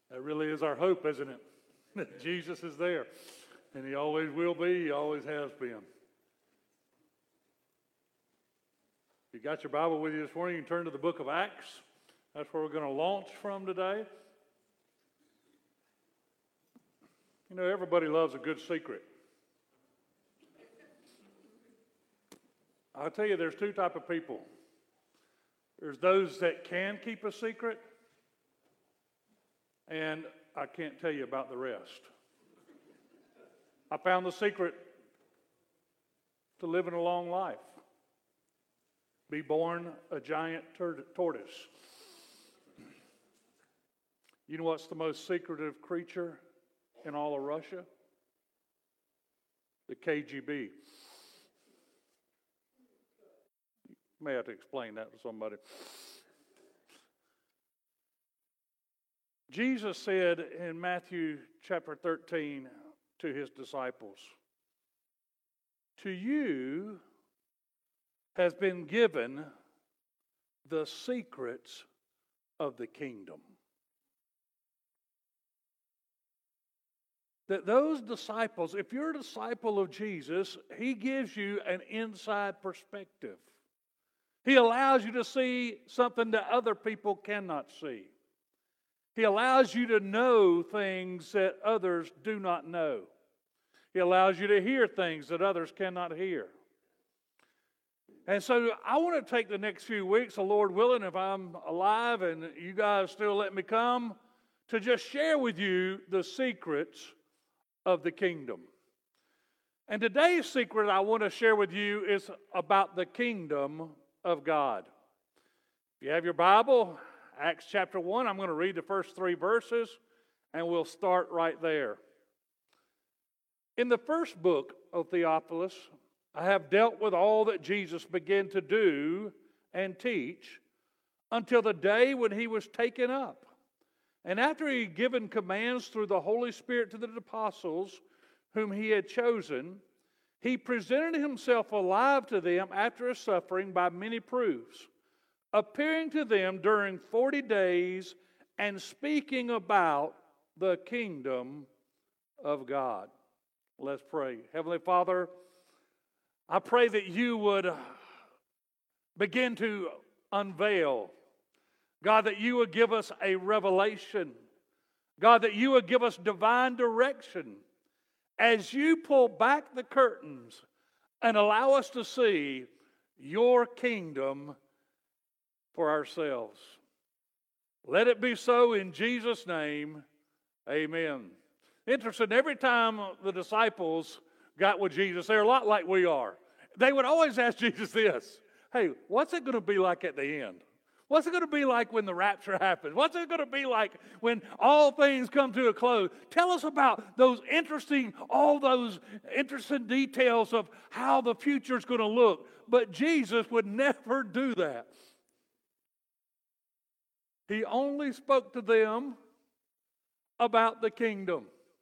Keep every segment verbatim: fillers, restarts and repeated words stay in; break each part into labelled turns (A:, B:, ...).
A: That really is our hope, isn't it? That Jesus is there. And He always will be. He always has been. If you got your Bible with you this morning, you can turn to the book of Acts. That's where we're going to launch from today. You know, everybody loves a good secret. I'll tell you, there's two types of people. There's those that can keep a secret, and I can't tell you about the rest. I found the secret to living a long life. Be born a giant tur- tortoise. You know what's the most secretive creature in all of Russia? The K G B. You may have to explain that to somebody. Jesus said in Matthew chapter thirteen to His disciples, "To you has been given the secrets of the kingdom." That those disciples, if you're a disciple of Jesus, He gives you an inside perspective. He allows you to see something that other people cannot see. He allows you to know things that others do not know. He allows you to hear things that others cannot hear. And so I want to take the next few weeks, the Lord willing, if I'm alive and you guys still let me come, to just share with you the secrets of the kingdom. And today's secret I want to share with you is about the kingdom of God. If you have your Bible, Acts chapter one, I'm going to read the first three verses, and we'll start right there. In the first book of Theophilus, I have dealt with all that Jesus began to do and teach until the day when He was taken up. And after He had given commands through the Holy Spirit to the apostles whom He had chosen, He presented Himself alive to them after His suffering by many proofs, appearing to them during forty days and speaking about the kingdom of God. Let's pray. Heavenly Father, I pray that You would begin to unveil, God, that You would give us a revelation, God, that You would give us divine direction as You pull back the curtains and allow us to see Your kingdom for ourselves. Let it be so in Jesus' name, amen. Interesting, every time the disciples got with Jesus, they're a lot like we are. They would always ask Jesus this, hey, what's it going to be like at the end? What's it going to be like when the rapture happens? What's it going to be like when all things come to a close? Tell us about those interesting, all those interesting details of how the future is going to look. But Jesus would never do that. He only spoke to them about the kingdom.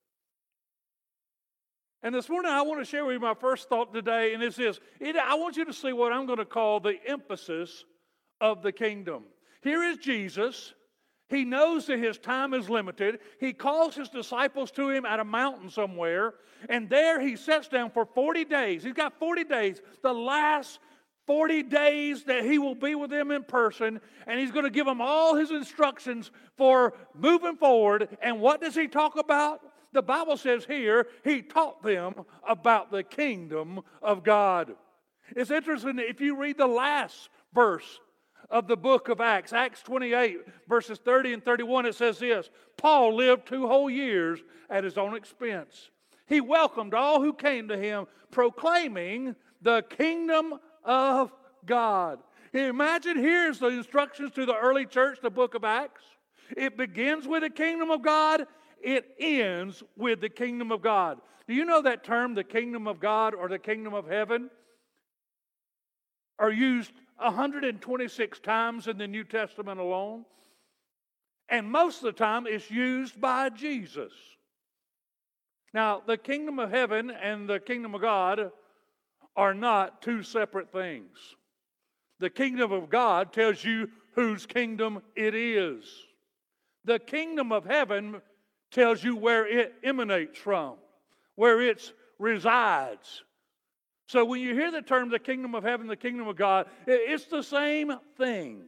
A: And this morning I want to share with you my first thought today, and it's this. It, I want you to see what I'm going to call the emphasis of the kingdom. Here is Jesus. He knows that His time is limited. He calls His disciples to Him at a mountain somewhere, and there He sits down for forty days. He's got forty days, the last forty days that He will be with them in person, and He's going to give them all His instructions for moving forward. And what does He talk about? The Bible says here, He taught them about the kingdom of God. It's interesting, if you read the last verse of the book of Acts, Acts twenty-eight, verses thirty and thirty-one, it says this, Paul lived two whole years at his own expense. He welcomed all who came to him, proclaiming the kingdom of God. Imagine, here's the instructions to the early church, the book of Acts. It begins with the kingdom of God. It ends with the kingdom of God. Do you know that term, the kingdom of God or the kingdom of heaven, are used one hundred twenty-six times in the New Testament alone? And most of the time it's used by Jesus. Now, the kingdom of heaven and the kingdom of God are not two separate things. The kingdom of God tells you whose kingdom it is. The kingdom of heaven tells you where it emanates from, where it resides. So when you hear the term the kingdom of heaven, the kingdom of God, it's the same thing.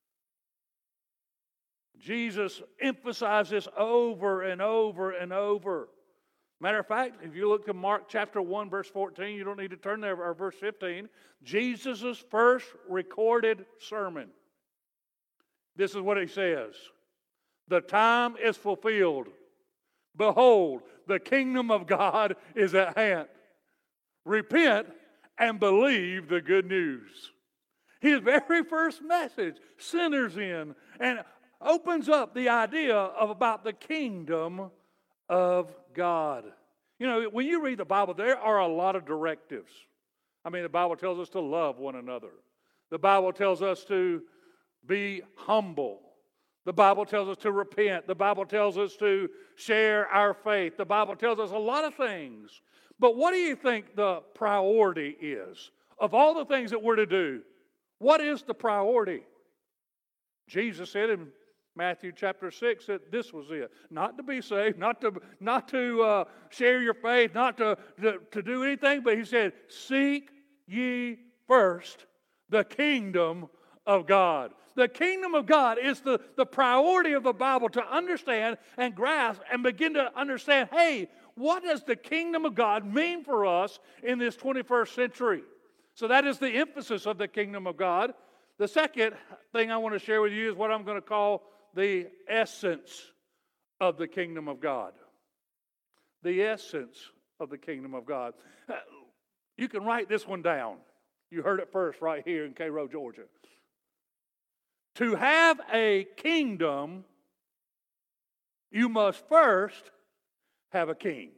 A: Jesus emphasizes over and over and over. Matter of fact, if you look at Mark chapter one, verse fourteen, you don't need to turn there, or verse fifteen, Jesus' first recorded sermon. This is what he says. The time is fulfilled. Behold, the kingdom of God is at hand. Repent and believe the good news. His very first message centers in and opens up the idea of about the kingdom of God. You know, when you read the Bible, there are a lot of directives. I mean, the Bible tells us to love one another. The Bible tells us to be humble. The Bible tells us to repent. The Bible tells us to share our faith. The Bible tells us a lot of things. But what do you think the priority is? Of all the things that we're to do, what is the priority? Jesus said in Matthew chapter six that this was it. Not to be saved, not to, not to uh, share your faith, not to, to, to do anything, but he said, seek ye first the kingdom of God. The kingdom of God is the, the priority of the Bible to understand and grasp and begin to understand, hey, what does the kingdom of God mean for us in this twenty-first century? So that is the emphasis of the kingdom of God. The second thing I want to share with you is what I'm going to call the essence of the kingdom of God. The essence of the kingdom of God. You can write this one down. You heard it first right here in Cairo, Georgia. To have a kingdom, you must first have a king.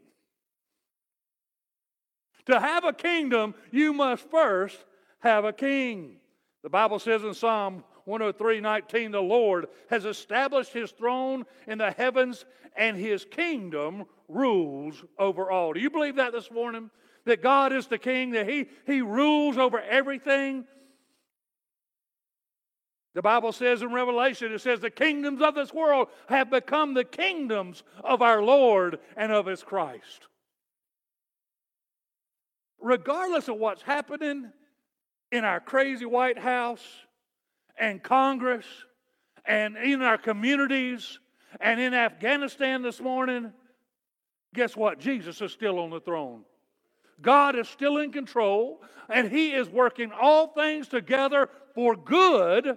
A: To have a kingdom, you must first have a king. The Bible says in Psalm one oh three nineteen, the Lord has established his throne in the heavens and his kingdom rules over all. Do you believe that this morning? That God is the king, that he, he rules over everything? The Bible says in Revelation, it says the kingdoms of this world have become the kingdoms of our Lord and of his Christ. Regardless of what's happening in our crazy White House and Congress and in our communities and in Afghanistan this morning, guess what? Jesus is still on the throne. God is still in control, and he is working all things together for good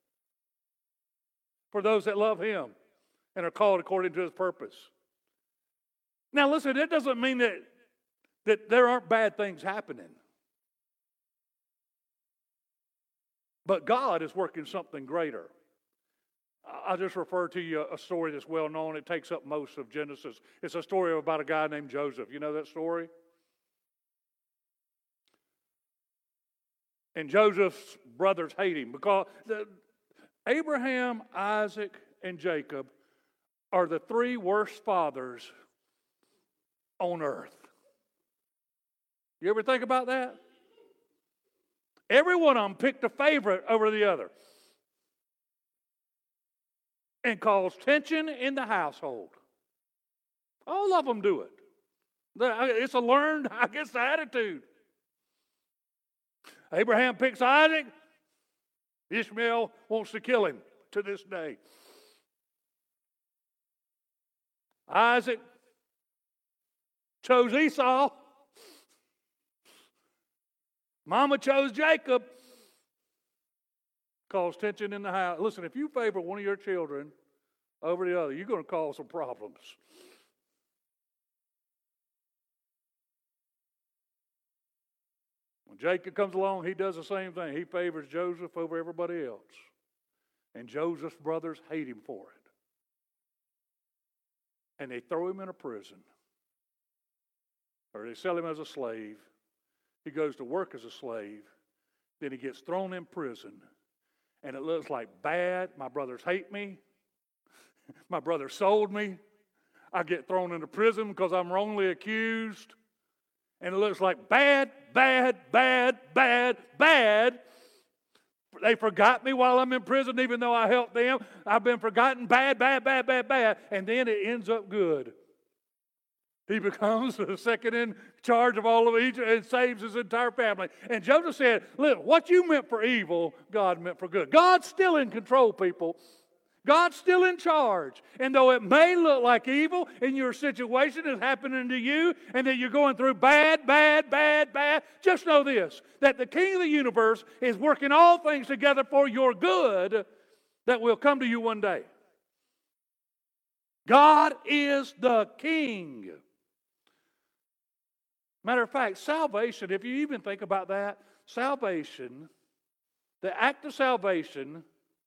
A: for those that love him and are called according to his purpose. Now listen, it doesn't mean that, that there aren't bad things happening. But God is working something greater. I'll just refer to you a story that's well known. It takes up most of Genesis. It's a story about a guy named Joseph. You know that story? And Joseph's brothers hate him because the, Abraham, Isaac, and Jacob are the three worst fathers on earth. You ever think about that? Every one of them picked a favorite over the other and caused tension in the household. All of them do it. It's a learned, I guess, attitude. Abraham picks Isaac. Ishmael wants to kill him to this day. Isaac chose Esau. Mama chose Jacob. Caused tension in the house. Listen, if you favor one of your children over the other, you're going to cause some problems. When Jacob comes along, he does the same thing. He favors Joseph over everybody else. And Joseph's brothers hate him for it. And they throw him in a prison. Or they sell him as a slave. He goes to work as a slave. Then he gets thrown in prison. And it looks like bad. My brothers hate me. My brother sold me. I get thrown into prison because I'm wrongly accused. And it looks like bad, bad, bad, bad, bad They forgot me while I'm in prison, even though I helped them. I've been forgotten bad, bad, bad, bad, bad. And then it ends up good. He becomes the second in charge of all of Egypt and saves his entire family. And Joseph said, look, what you meant for evil, God meant for good. God's still in control, people. God's still in charge. And though it may look like evil in your situation is happening to you and that you're going through bad, bad, bad, bad, just know this, that the King of the universe is working all things together for your good that will come to you one day. God is the King. Matter of fact, salvation, if you even think about that, salvation, the act of salvation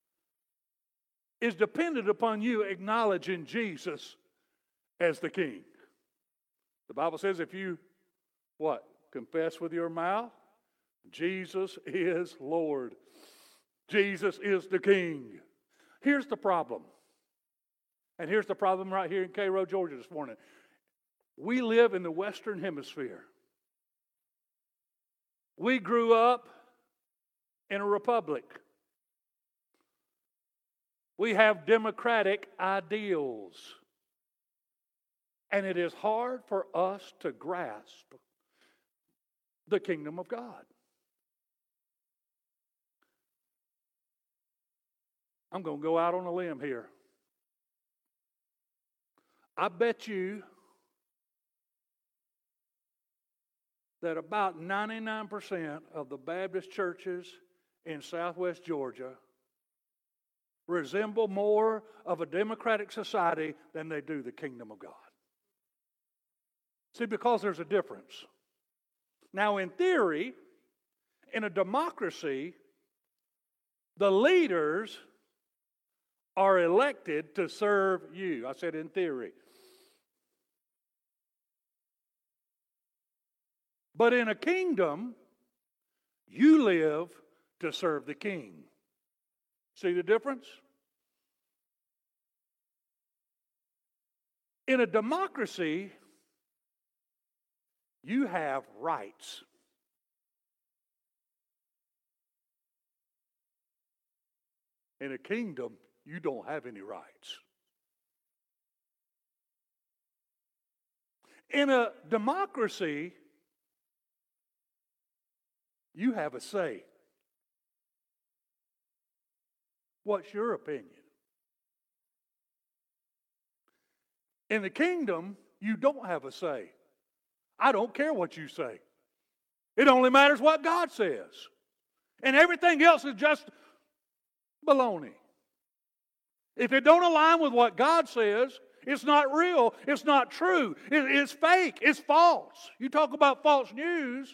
A: is dependent upon you acknowledging Jesus as the King. The Bible says if you, what, confess with your mouth, Jesus is Lord. Jesus is the King. Here's the problem. And here's the problem right here in Cairo, Georgia this morning. We live in the Western Hemisphere. We grew up in a republic. We have democratic ideals. And it is hard for us to grasp the kingdom of God. I'm going to go out on a limb here. I bet you that about ninety-nine percent of the Baptist churches in southwest Georgia resemble more of a democratic society than they do the kingdom of God. See, because there's a difference. Now, in theory, in a democracy, the leaders are elected to serve you. I said in theory. But in a kingdom, you live to serve the king. See the difference? In a democracy, you have rights. In a kingdom, you don't have any rights. In a democracy, you have a say. What's your opinion? In the kingdom, you don't have a say. I don't care what you say. It only matters what God says. And everything else is just baloney. If it don't align with what God says, it's not real, it's not true, it, it's fake, it's false. You talk about false news.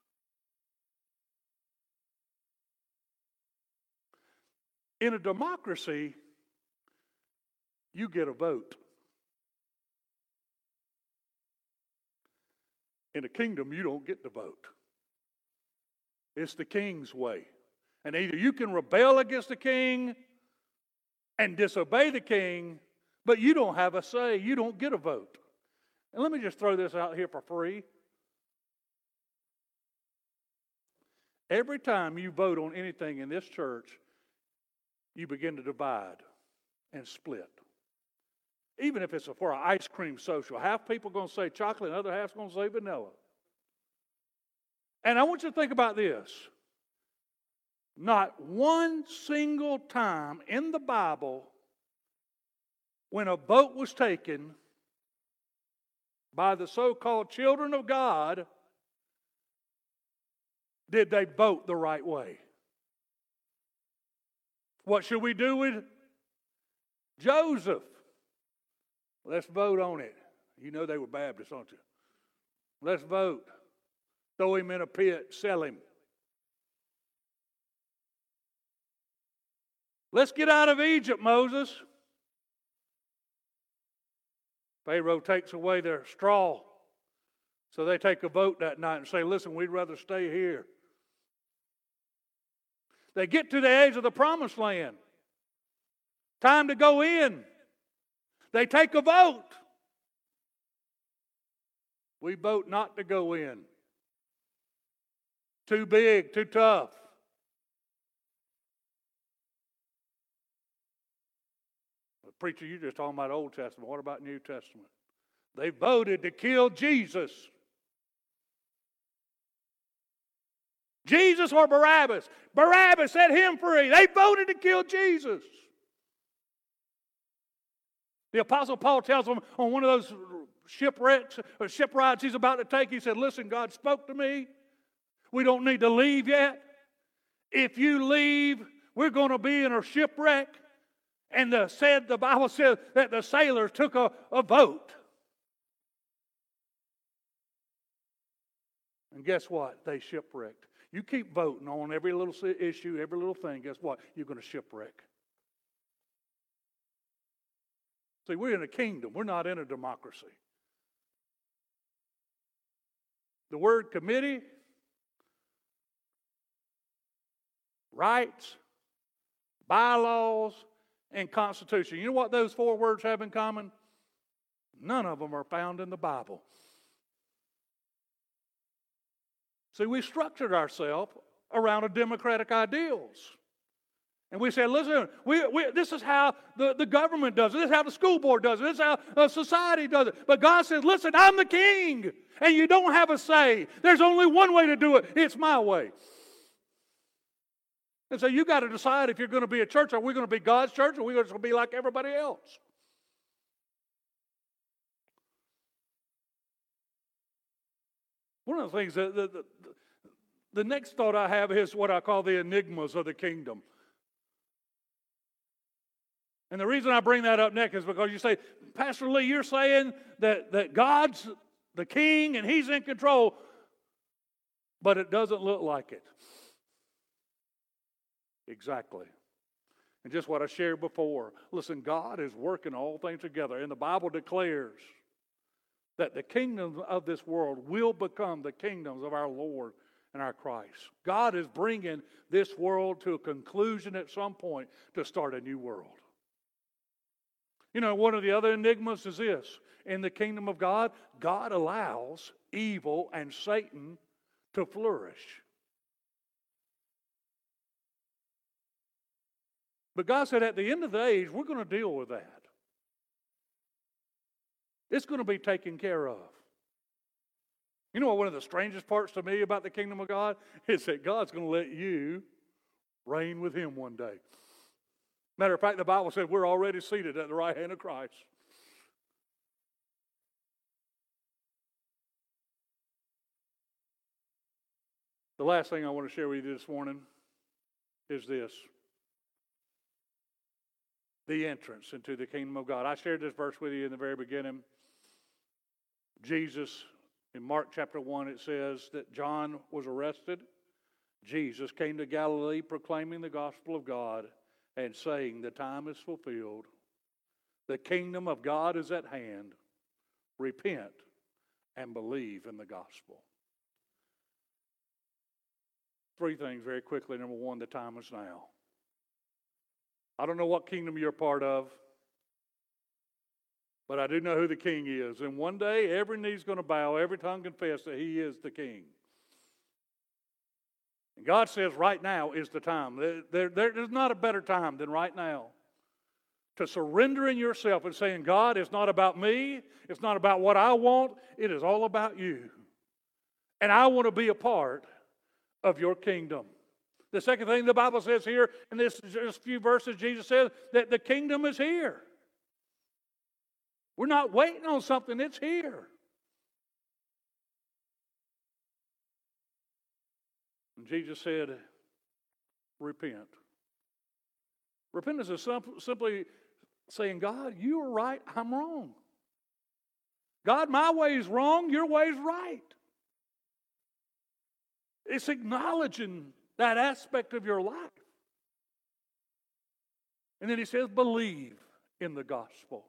A: In a democracy, you get a vote. In a kingdom, you don't get to vote. It's the king's way. And either you can rebel against the king and disobey the king, but you don't have a say. You don't get a vote. And let me just throw this out here for free. Every time you vote on anything in this church, you begin to divide and split. Even if it's for an ice cream social, half people are going to say chocolate and the other half's going to say vanilla. And I want you to think about this. Not one single time in the Bible when a vote was taken by the so-called children of God did they vote the right way. What should we do with Joseph? Let's vote on it. You know they were Baptists, don't you? Let's vote. Throw him in a pit, sell him. Let's get out of Egypt, Moses. Pharaoh takes away their straw. So they take a vote that night and say, listen, we'd rather stay here. They get to the edge of the promised land. Time to go in. They take a vote. We vote not to go in. Too big, too tough. Preacher, you're just talking about Old Testament. What about New Testament? They voted to kill Jesus. Jesus or Barabbas? Barabbas, set him free. They voted to kill Jesus. The Apostle Paul tells them on one of those shipwrecks or ship rides he's about to take, he said, listen, God spoke to me. We don't need to leave yet. If you leave, we're going to be in a shipwreck. And the, said, the Bible says that the sailors took a, a vote. And guess what? They shipwrecked. You keep voting on every little issue, every little thing, guess what? You're going to shipwreck. See, we're in a kingdom. We're not in a democracy. The word committee, rights, bylaws, and constitution. You know what those four words have in common? None of them are found in the Bible. See, we structured ourselves around a democratic ideals. And we said, listen, we, we, this is how the, the government does it. This is how the school board does it. This is how uh, society does it. But God says, listen, I'm the king. And you don't have a say. There's only one way to do it. It's my way. And so you got to decide if you're going to be a church. Are we going to be God's church, or are we going to be like everybody else? One of the things, that the, the, the next thought I have is what I call the enigmas of the kingdom. And the reason I bring that up next is because you say, Pastor Lee, you're saying that, that God's the king and he's in control, but it doesn't look like it. Exactly. And just what I shared before. Listen, God is working all things together. And the Bible declares that the kingdoms of this world will become the kingdoms of our Lord and our Christ. God is bringing this world to a conclusion at some point to start a new world. You know, one of the other enigmas is this. In the kingdom of God, God allows evil and Satan to flourish. But God said at the end of the age, we're going to deal with that. It's going to be taken care of. You know what one of the strangest parts to me about the kingdom of God is that God's going to let you reign with him one day. Matter of fact, the Bible said we're already seated at the right hand of Christ. The last thing I want to share with you this morning is this. The entrance into the kingdom of God. I shared this verse with you in the very beginning. Jesus, in Mark chapter one, it says that John was arrested. Jesus came to Galilee proclaiming the gospel of God and saying, the time is fulfilled. The kingdom of God is at hand. Repent and believe in the gospel. Three things very quickly. Number one, the time is now. I don't know what kingdom you're part of, but I do know who the king is. And one day, every knee's going to bow, every tongue confess that he is the king. And God says right now is the time. There, there, there's not a better time than right now to surrendering yourself and saying, God, it's not about me. It's not about what I want. It is all about you. And I want to be a part of your kingdom. The second thing the Bible says here, in this just few verses, Jesus says that the kingdom is here. We're not waiting on something, it's here. And Jesus said, repent. Repentance is simply saying, God, you are right, I'm wrong. God, my way is wrong, your way is right. It's acknowledging that aspect of your life. And then he says, believe in the gospel.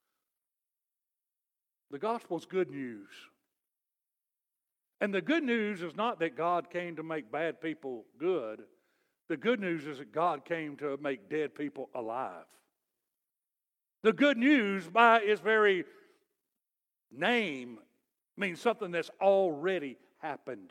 A: The gospel is good news. And the good news is not that God came to make bad people good. The good news is that God came to make dead people alive. The good news, by its very name, means something that's already happened.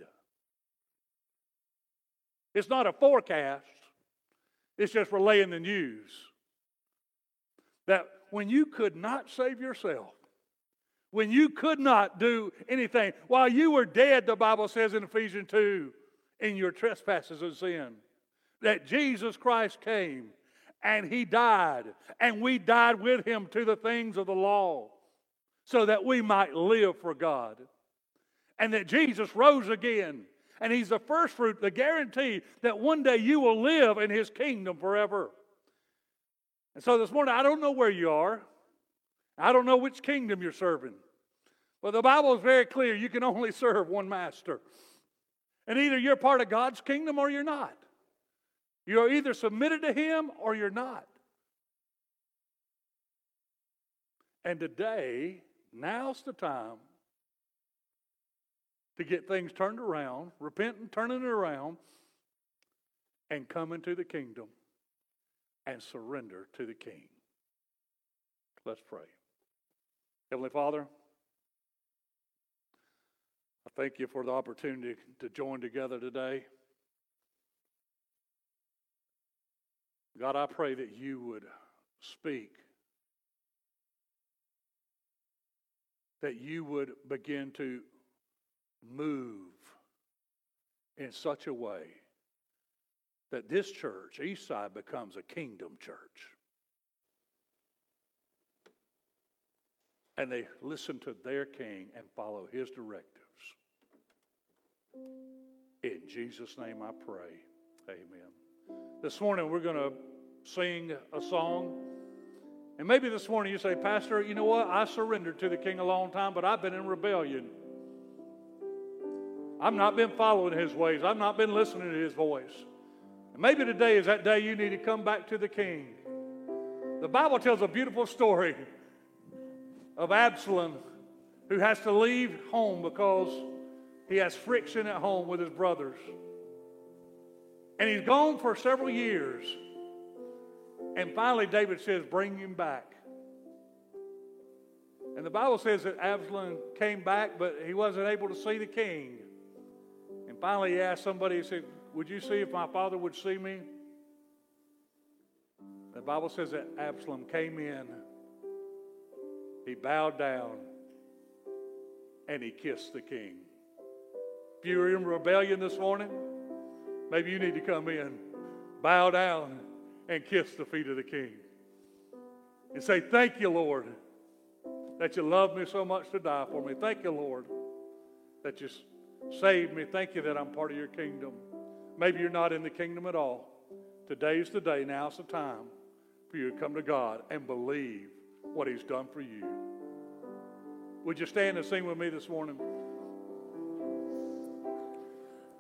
A: It's not a forecast. It's just relaying the news. That when you could not save yourself, when you could not do anything, while you were dead, the Bible says in Ephesians two, in your trespasses and sin, that Jesus Christ came and he died, and we died with him to the things of the law so that we might live for God. And that Jesus rose again, and he's the first fruit, the guarantee that one day you will live in his kingdom forever. And so this morning, I don't know where you are. I don't know which kingdom you're serving. But the Bible is very clear. You can only serve one master. And either you're part of God's kingdom or you're not. You're either submitted to him or you're not. And today, now's the time to get things turned around, repent and turning it around, and come into the kingdom and surrender to the King. Let's pray. Heavenly Father, I thank you for the opportunity to join together today. God, I pray that you would speak, that you would begin to move in such a way that this church, Eastside, becomes a kingdom church. And they listen to their King and follow his directives. In Jesus' name I pray. Amen. This morning we're going to sing a song. And maybe this morning you say, Pastor, you know what? I surrendered to the King a long time, but I've been in rebellion. I've not been following his ways. I've not been listening to his voice. And maybe today is that day you need to come back to the King. The Bible tells a beautiful story of Absalom, who has to leave home because he has friction at home with his brothers. And he's gone for several years. And finally David says, bring him back. And the Bible says that Absalom came back, but he wasn't able to see the king. And finally he asked somebody, he said, would you see if my father would see me? The Bible says that Absalom came in, he bowed down, and he kissed the king. If you're in rebellion this morning, maybe you need to come in, bow down, and kiss the feet of the King. And say, thank you, Lord, that you love me so much to die for me. Thank you, Lord, that you saved me. Thank you that I'm part of your kingdom. Maybe you're not in the kingdom at all. Today's the day. Now's the time for you to come to God and believe what he's done for you. Would you stand and sing with me this morning?